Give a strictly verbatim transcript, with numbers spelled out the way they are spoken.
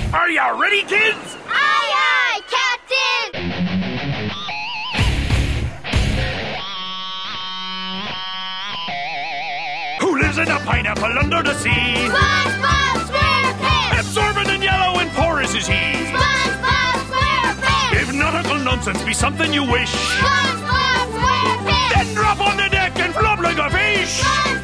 Are you ready, kids? Aye, aye, Captain! Who lives in a pineapple under the sea? SpongeBob SquarePants! Absorbent and yellow and porous is he. SpongeBob SquarePants! If nautical nonsense be something you wish, SpongeBob SquarePants! then drop on the deck and flop like a fish. SpongeBob